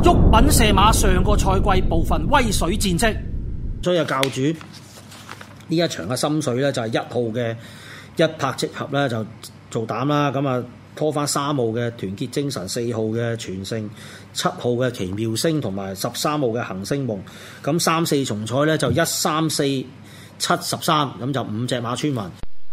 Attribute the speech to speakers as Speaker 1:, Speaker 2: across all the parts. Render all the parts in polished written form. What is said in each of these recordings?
Speaker 1: 毓民射馬上個賽季部分威水戰績，
Speaker 2: 所以教主呢一場嘅心水咧就係1號嘅一拍即合咧就做膽啦，咁啊拖翻3號嘅團結精神、4號嘅全勝、7號嘅奇妙星同埋13號嘅行星夢，咁3、4重彩咧就1、3、4、7、13，咁就5隻馬穿雲。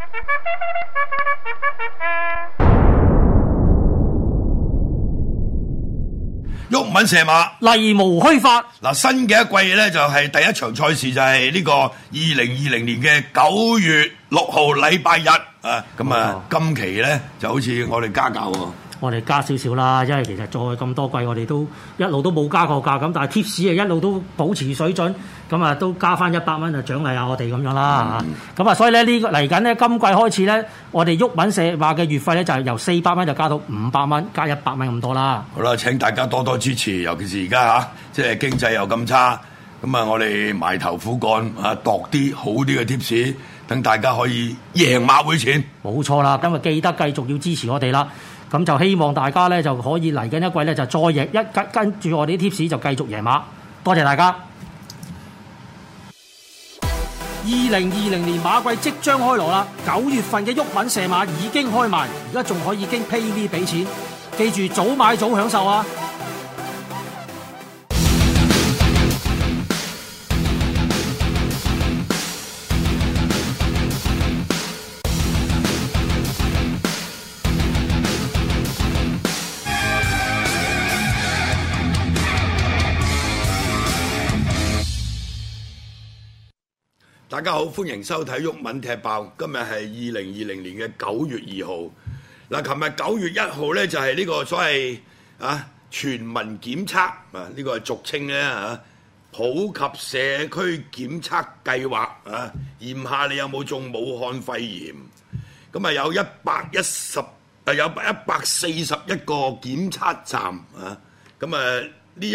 Speaker 3: 毓民射馬
Speaker 1: 例無虛發。
Speaker 3: 嗱，新嘅一季咧就係第一場賽事就係呢個2020年嘅9月6號禮拜日啊，咁啊今期咧就好似我哋加價喎。
Speaker 1: 我哋加少少啦，因為其實再咁多季我哋都一路都冇加過價，咁但係 tips 啊一路都保持水準，咁啊都加翻100蚊就獎勵下我哋咁樣啦嚇。咁啊所以咧呢個嚟緊咧今季開始咧，我哋毓民射馬嘅月費咧就係由400蚊就加到500蚊，加100蚊咁多啦。
Speaker 3: 好啦，請大家多多支持，尤其是而家嚇，即係經濟又咁差，咁啊我哋埋頭苦幹啊，度啲好啲嘅 tips，等大家可以贏馬會錢。
Speaker 1: 冇錯啦，咁啊記得繼續要支持我哋啦。咁就希望大家咧就可以嚟緊一季咧就再贏跟住我哋啲 tips 就繼續贏馬，多謝大家。2020年馬季即將開鑼啦，9月份嘅毓民射馬已經開賣，而家仲可以經 PayMe 俾錢，記住早買早享受啊！
Speaker 3: 大家好，歡迎收睇毓民踢爆。今日係2020年嘅9月2號。嗱，琴日9月1號咧就係呢個所謂全民檢測啊，呢個係俗稱咧普及社區檢測計劃啊，驗下你有冇中武漢肺炎。咁啊有141個檢測站啊，咁啊呢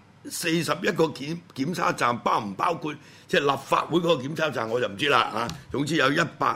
Speaker 3: 141個檢測站包唔包括即係立法會嗰個檢測站我就唔知啦嚇。總之有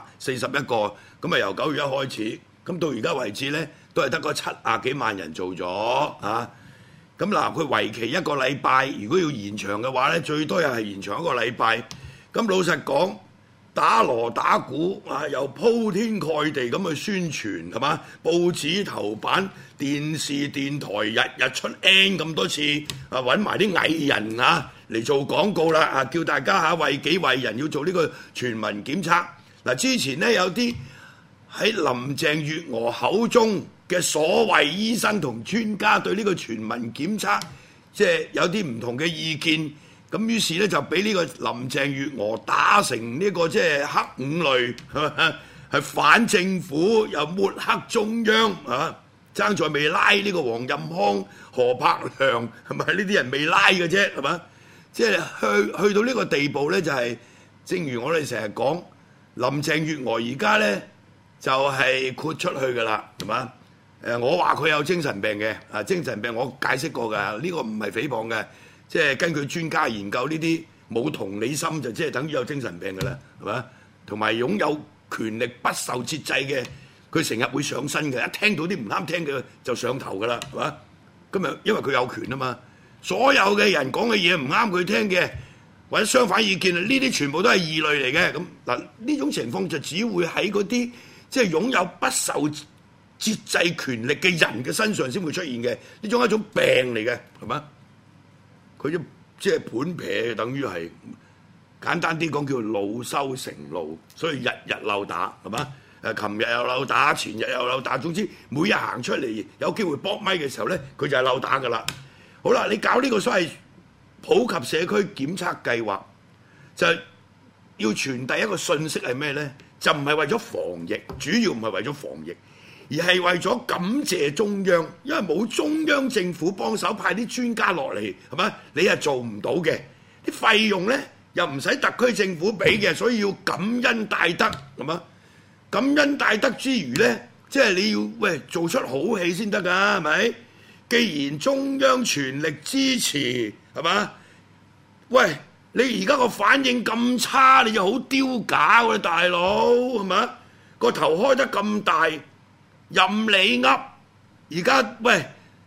Speaker 3: 141個，咁啊由9月1開始，咁到而家為止咧都係得個70幾萬人做咗嚇。咁嗱，佢為期1個禮拜，如果要延長嘅話咧，最多又係延長1個禮拜。咁老實講，打鑼打鼓啊，又鋪天蓋地咁去宣傳係嘛？報紙頭版、電視電台日日出 N 咁多次啊，揾埋啲藝人啊嚟做廣告啦啊，叫大家為己為人要做呢個全民檢測。嗱，之前呢，有啲喺林鄭月娥口中嘅所謂醫生同專家對呢個全民檢測即係有啲唔同嘅意見。咁於是咧就俾呢個林鄭月娥打成呢個即係黑五類，係反政府又抹黑中央啊！爭在未拉呢個黃任康、何柏良係咪呢啲人未拉嘅啫係嘛？即係去到呢個地步咧，就係正如我哋成日講，林鄭月娥而家咧就係豁出去㗎啦，係嘛？我話佢有精神病嘅啊，精神病我解釋過㗎，呢個唔係誹謗嘅。即係根據專家研究，呢啲冇同理心就即係等於有精神病㗎啦，係嘛？同埋擁有權力不受節制嘅，佢成日會上身嘅，一聽到啲唔啱聽嘅就上頭㗎啦，係嘛？今日因為佢有權啊嘛，所有嘅人講嘅嘢唔啱佢聽嘅，或者相反意見啊，呢啲全部都係異類嚟嘅。咁嗱，呢種情況就只會喺嗰啲即係擁有不受節制權力嘅人嘅身上先會出現嘅，呢種係一種病嚟嘅，係嘛？佢即係盤撇，等於係簡單啲講叫惱羞成怒，所以日日溜打係嘛？琴日又溜打，前日又溜打，總之每日行出嚟有機會搏咪嘅時候咧，佢就係溜打㗎啦。好啦，你搞呢個所謂普及社區檢測計劃，就係要傳遞一個訊息係咩咧？就唔係為咗防疫，主要唔係為咗防疫。而係為咗感謝中央，因為冇中央政府幫手派啲專家落嚟，係咪？你係做唔到嘅，啲費用咧又唔使特區政府俾嘅，所以要感恩戴德，係嘛？感恩戴德之餘咧，即係你要做出好戲先得㗎，係咪？既然中央全力支持，係嘛？喂，你而家個反應咁差，你就好丟架喎，大佬係嘛？個頭開得咁大。任你噏，而家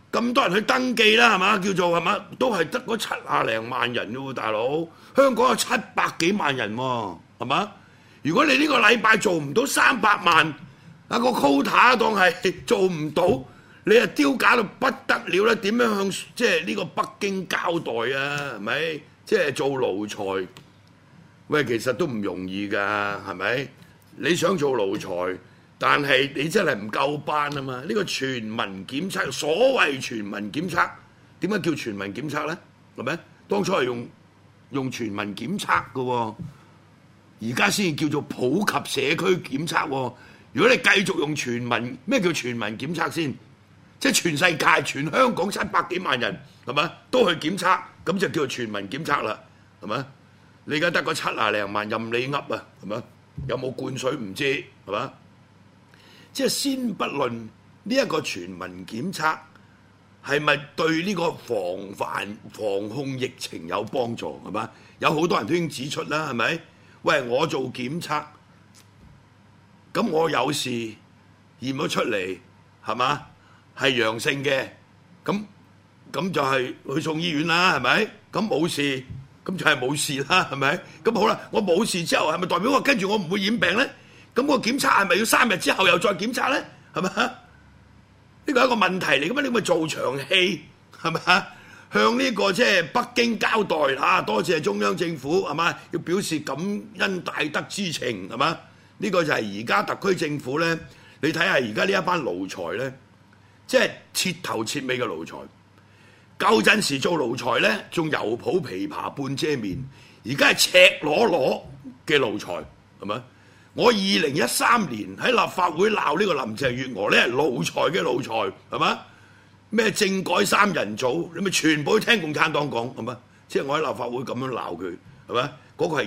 Speaker 3: 咁多人去登記啦，係嘛？叫做係嘛？都係得嗰70零萬人喎，大佬。香港有700幾萬人喎，係嘛？如果你呢個禮拜做唔到300萬，個 quota 當係做唔到，你係丟架到不得了啦！點樣向即係呢個北京交代啊？係咪？即係做奴才，喂，其實都唔容易㗎，係咪？你想做奴才？但係你真係唔夠班啊嘛！呢個全民檢測，所謂全民檢測，點解叫全民檢測呢？係咪？當初係用全民檢測嘅喎，而家先叫做普及社區檢測喎。如果你繼續用全民，咩叫全民檢測先？即係全世界、全香港700幾萬人係咪都去檢測，咁就叫做全民檢測啦，係咪？你而家得個70零萬任你噏啊，係咪？有冇灌水唔知係嘛？即係先不論呢一個全民檢測係咪對呢個防控疫情有幫助係嘛？有好多人都已經指出啦，係咪？喂，我做檢測，咁我有事驗咗出嚟係嘛？係陽性嘅，咁就係去送醫院啦，係咪？咁冇事，咁就係冇事啦，係咪？咁好啦，我冇事之後係咪代表我跟住我唔會染病咧？咁個檢測係咪要3日之後又再檢測咧？係咪？呢個係一個問題嚟㗎嘛？你咪做場戲係咪？向呢個即係北京交代嚇，多謝中央政府係嘛？要表示感恩大德之情係嘛？呢個就係而家特區政府咧，你睇下而家呢一班奴才咧，即係徹頭徹尾嘅奴才。舊陣時做奴才咧，仲猶抱琵琶半遮面，而家係赤裸裸嘅奴才係咪？我2013年喺立法會鬧呢個林鄭月娥咧，係奴才嘅奴才係嘛？咩政改3人組，你咪全部都聽共產黨講係嘛？即係我喺立法會咁樣鬧佢係嘛？嗰個係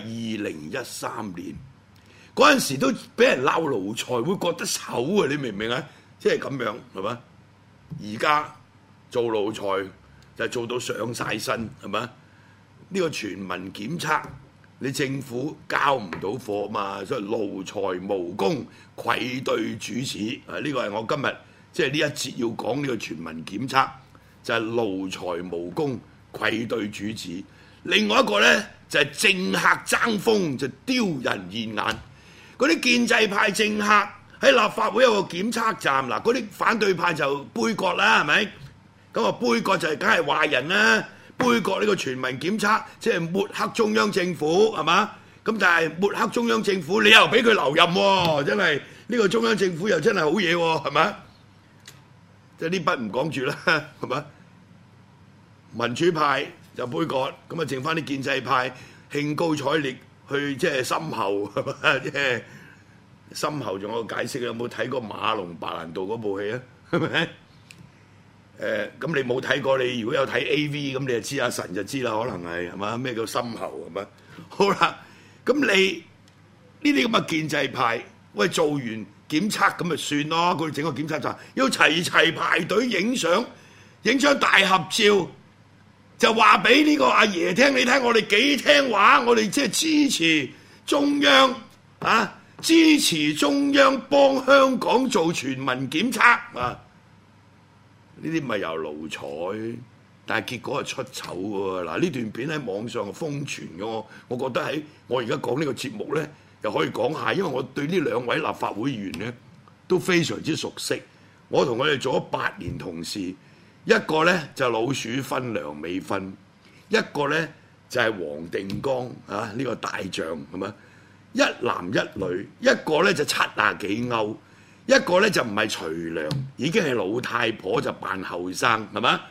Speaker 3: 2013年嗰陣時都俾人鬧奴才，會覺得醜啊！你明唔明啊？即係咁樣係嘛？而家做奴才就做到上晒身係嘛？呢個全民檢測。你政府交唔到貨嘛，所以奴才無功，愧對主子。呢個係我今日即係呢一節要講呢個全民檢測，就係奴才無功，愧對主子。另外一個呢，就係政客爭鋒，就丟人現眼。嗰啲建制派政客喺立法會有個檢測站，嗱，嗰啲反對派就杯葛啦，係咪？咁啊杯葛就係梗係壞人啦。杯葛呢個全民檢測，即係抹黑中央政府係嘛？咁但係抹黑中央政府，你又俾佢留任喎，真係呢個中央政府又真係好嘢喎，係咪？即係呢筆唔講住啦，係咪？民主派就杯葛，咁啊剩翻啲建制派興高采烈去即係深喉係嘛？即係深喉仲有個解釋，有冇睇過馬龍白蘭度嗰部戲啊？係咪？咁你冇睇過，你如果有睇 AV 咁你就知阿神就知啦，可能係嘛？咩叫深喉係嘛？好啦，咁你呢啲咁嘅建制派，喂，做完檢測咁咪算咯，佢哋整個檢測站要齊齊排隊影相，影張大合照，就話俾呢個阿爺聽，你睇我哋幾聽話，我哋即係支持中央啊，支持中央幫香港做全民檢測啊！呢啲咪又奴才，但係結果係出醜喎。嗱，呢段片喺網上瘋傳嘅，我覺得喺我而家講呢個節目呢，又可以講下，因為我對呢2位立法會議員呢都非常之熟悉。我同佢哋做咗8年同事，一個呢就老鼠分梁美芬，一個呢就係黃定光啊，呢個大將係咪？一男一女，一個呢就70幾歐。一個咧就唔係徐良，已經係老太婆就扮後生，係嘛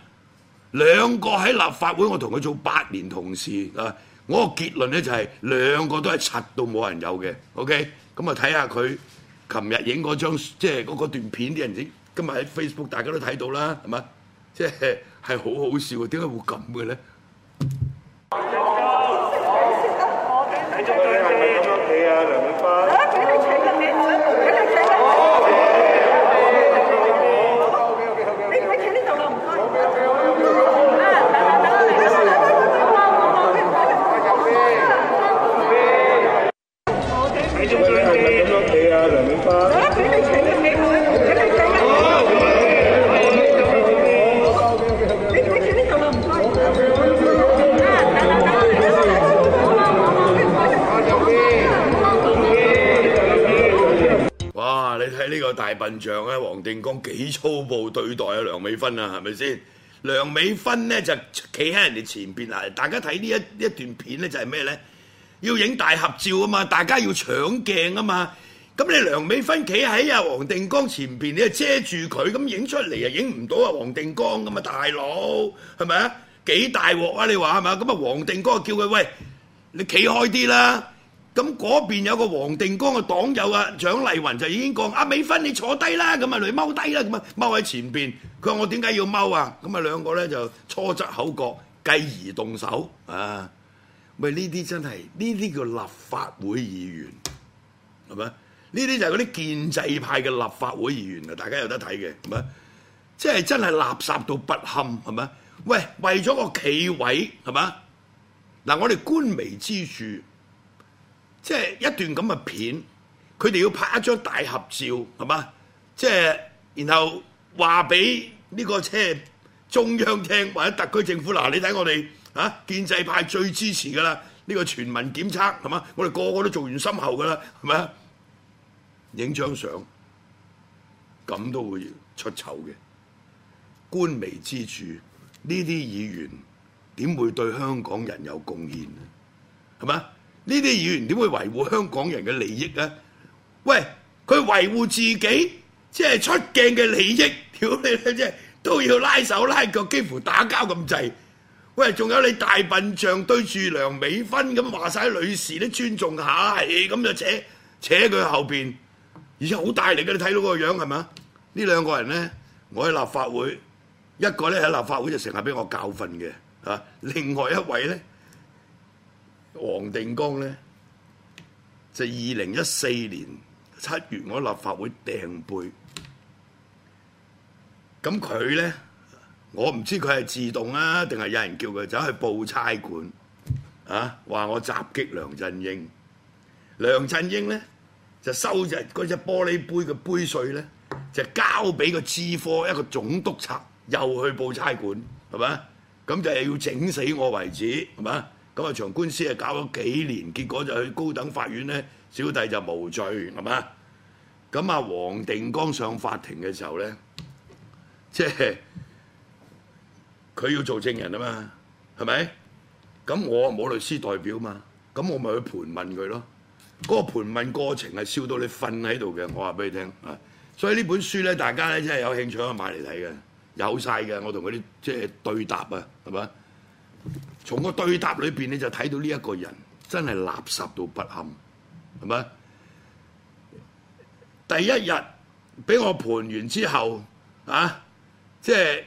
Speaker 3: ？2個喺立法會，我同佢做8年同事啊！我個結論咧就係2個都係柒到冇人有嘅。OK，咁啊睇下佢琴日影嗰張即係嗰段片啲人影，今日喺 Facebook 大家都睇到啦，係嘛？即係好好笑啊！點解會咁嘅咧？ 大笨象啊，黃定光幾粗暴對待啊梁美芬啊，係咪先？梁美芬咧就企喺人哋前邊啊！大家睇呢一段片咧就係咩咧？要影大合照啊嘛，大家要搶鏡啊嘛。咁你梁美芬企喺阿黃定光前邊，你就遮住佢，咁影出嚟啊影唔到阿黃定光噶嘛，大佬係咪啊？幾大鑊啊！你話係咪啊？咁啊黃定光叫佢喂，你企開啲啦。咁嗰邊有個黃定光嘅黨友啊，蔣麗芸就已經講：阿美芬你坐低啦，咁啊你踎低啦，咁啊踎喺前邊。佢話我點解要踎啊？咁啊兩個咧就初則口角，繼而動手啊！喂，呢啲真係呢啲叫立法會議員係咪？呢啲就係嗰啲建制派嘅立法會議員啊！大家有得睇嘅係咪？即係真係垃圾到不堪係咪？喂，為咗個企位係咪？嗱，我哋官微之處。即係一段咁嘅片，佢哋要拍一張大合照，係嘛？即係然後話俾呢個即係中央聽，或者特區政府嗱，你睇我哋建制派最支持㗎啦，呢個全民檢測係嘛？我哋個個都做完深喉㗎啦，係咪啊？影張相咁都會出醜嘅，官微之處，呢啲議員點會對香港人有貢獻啊？係嘛？呢啲議員點會維護香港人嘅利益啊？喂，佢維護自己即係出鏡嘅利益，屌你啦！即係都要拉手拉腳，幾乎打交咁滯。喂，仲有你大笨象對住梁美芬咁話晒女士都尊重下，係咁就扯佢後邊，而且好大力嘅，你睇到個樣係咪啊？呢兩個人咧，我喺立法會，一個咧喺立法會就成日俾我教訓嘅，另外一位咧。黃定光咧就2014年7月我立法會掟杯，咁佢咧我唔知佢係自動啊定係有人叫佢走去報差館啊，話我襲擊梁振英。梁振英咧就收隻嗰隻玻璃杯嘅杯碎咧，就交俾個資科一個總督察，又去報差館係咪？咁就係要整死我為止係咪？咁啊，場官司啊搞咗幾年，結果就去高等法院咧，小弟就無罪，係嘛？咁啊，黃定光上法庭嘅時候咧，即係佢要做證人啊嘛，係咪？咁我冇律師代表嘛，咁我咪去盤問佢咯。嗰個盤問過程係笑到你瞓喺度嘅，我話俾你聽啊。所以呢本書咧，大家咧真係有興趣可以買嚟睇嘅，有晒嘅。我同佢啲即係對答啊，係嘛？從個對答裏邊你就睇到呢一個人真係垃圾到不堪，係咪？第一日俾我盤完之後啊，即係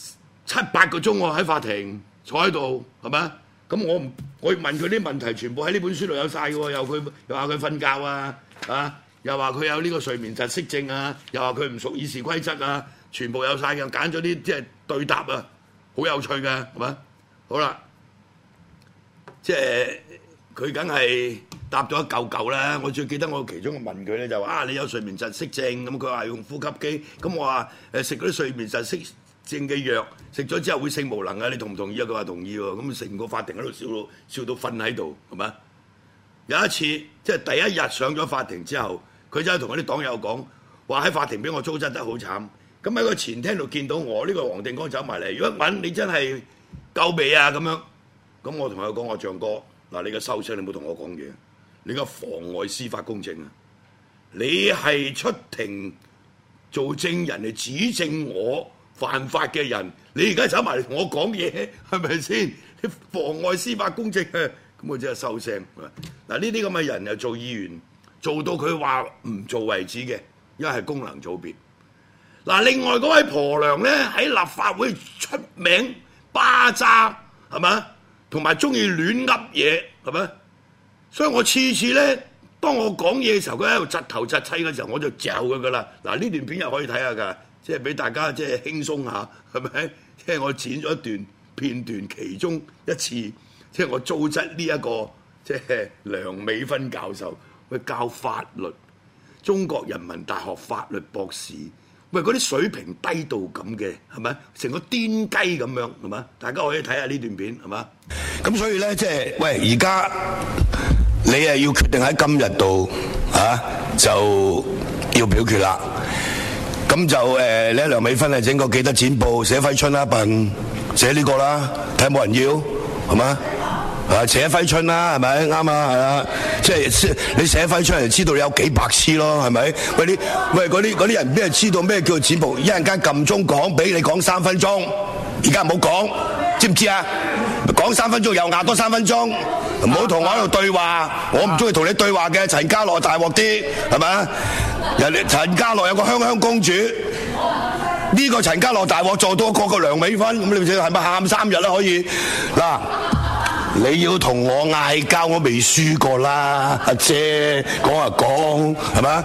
Speaker 3: 7、8個鐘我喺法庭坐喺度，係咪？咁我問佢啲問題，全部喺呢本書度有晒嘅喎，又話佢瞓覺啊，又話佢有呢個睡眠窒息症啊，又話佢唔熟議事規則啊，全部有晒嘅，揀咗啲即係對答啊，好有趣嘅，係咪？好啦。即係佢梗係答咗一嚿嚿啦。我最記得我其中問佢咧就話你有睡眠窒息症，咁佢話用呼吸機，咁我話食嗰啲睡眠窒息症嘅藥，食咗之後會性無能啊，你同唔同意啊？佢話同意喎。咁成個法庭喺度笑到瞓喺度，係咪？有一次即係第一日上咗法庭之後，佢就同嗰啲黨友講話喺法庭俾我糟質得好慘。咁喺個前廳度見到我呢個黃定光走埋嚟，如果揾你真係夠未啊咁樣。咁我同佢講：我象哥，嗱，你嘅收聲，你唔好同我講嘢，你而家妨礙司法公正啊！你係出庭做證人嚟指證我犯法嘅人，你而家走埋嚟同我講嘢，係咪先？你妨礙司法公正啊！咁我真係收聲。嗱，呢啲咁嘅人又做議員，做到佢話唔做為止嘅，因為係功能組別。嗱，另外嗰位婆娘咧喺立法會出名巴渣，係咪？同埋中意亂噏嘢，係咪？所以我次次咧，當我講嘢嘅時候，佢喺度窒頭窒氣嘅時候，我就嚼佢噶啦。嗱，呢段片又可以睇下㗎，即係俾大家即係輕鬆下，係咪？即係我剪咗一段片段，其中一次，即係我糟質呢一個即係梁美芬教授去教法律，中國人民大學法律博士。喂，嗰啲水平低到咁嘅，係咪？成個癲雞咁樣，係嘛？大家可以睇下呢段片，係嘛？
Speaker 4: 咁所以咧，即係喂，而家你係要決定喺今日度就要表決啦。 咁就你梁美芬係整個記得剪報寫揮春啦，笨寫呢個啦，睇下冇人要係嘛？寫揮春啦，係咪啱啊？係啦，即係你寫揮春，就知道你有幾白痴咯，係咪？喂嗰啲人邊係知道咩叫剪報？一陣間撳鐘講，俾你講3分鐘，而家唔好講，知唔知啊？講3分鐘又壓多3分鐘，唔好同我喺度對話，我唔中意同你對話嘅。陳家樂大鑊啲，係咪啊？人哋陳家樂有個香香公主，呢個陳家樂大鑊做多過個梁美芬，咁你係咪喊3日啦？可以嗱。你要同我嗌交，我未輸過啦，阿姐講啊講，係咪？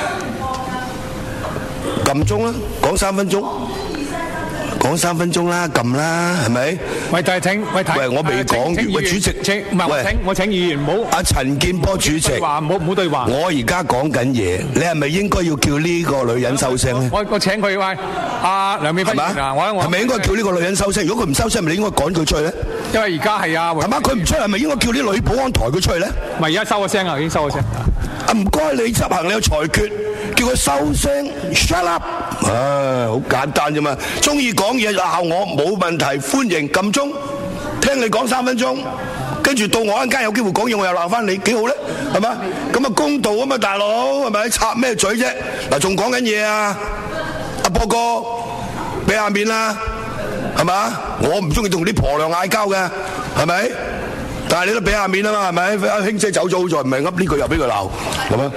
Speaker 4: 撳鐘啦，講3分鐘，講3分鐘啦，撳啦，係咪？
Speaker 5: 喂，但係請
Speaker 4: 喂，我未講完，喂，主席，
Speaker 5: 唔係我請議員唔好。阿
Speaker 4: 陳健波主席，
Speaker 5: 唔好對話。
Speaker 4: 我而家講緊嘢，你係咪應該要叫呢個女人收聲咧？
Speaker 5: 我請佢喂，阿梁美芬嗱，我
Speaker 4: 係咪應該叫呢個女人收聲？如果佢唔收聲，咪你應該趕佢出去咧？
Speaker 5: 因為而家係啊，
Speaker 4: 係嘛？佢唔出去，係咪應該叫啲女保安抬佢出去咧？
Speaker 5: 唔係而家收咗聲啊，已經收咗聲。
Speaker 4: 唔該你執行你嘅裁決，叫佢收聲 ，shut up。好簡單啫嘛，中意講嘢就鬧我冇問題，歡迎撳鐘，聽你講3分鐘，跟住到我一陣間有機會講嘢，我又鬧翻你，幾好咧？係嘛？咁啊公道啊嘛，大佬係咪？插咩嘴啫？嗱，仲講緊嘢啊，阿波哥，俾下面啦，係嘛？我唔中意同啲婆娘嗌交嘅，係咪？但係你都俾下面啊嘛，係咪？阿兄姐走咗好在，唔係噏呢句又俾佢鬧，係咪？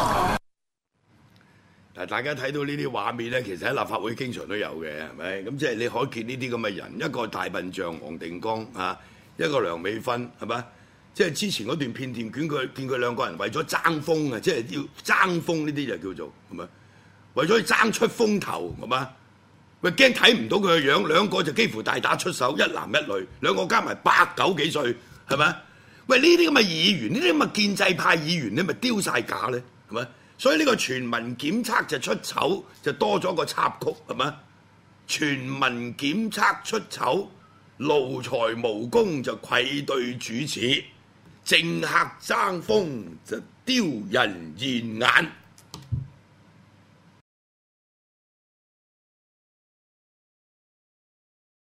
Speaker 3: 嗱，大家睇到呢啲畫面咧，其實喺立法會經常都有嘅，係咪？咁即係你可見呢啲咁嘅人，一個大笨象黃定光啊，一個梁美芬，係咪？即係之前嗰段片段見佢兩個人為咗爭風啊，即係要爭風呢啲就叫做係咪？為咗爭出風頭係嘛？喂，驚睇唔到佢嘅樣，兩個就幾乎大打出手，一男一女，兩個加埋80幾歲，係咪？喂，呢啲咁嘅議員，呢啲咁嘅建制派議員，你咪丟晒架咧，係咪？所以呢個全民檢測就出醜，就多咗個插曲，係咪？全民檢測出醜，奴才無功就愧對主持，政客爭風就丟人現眼。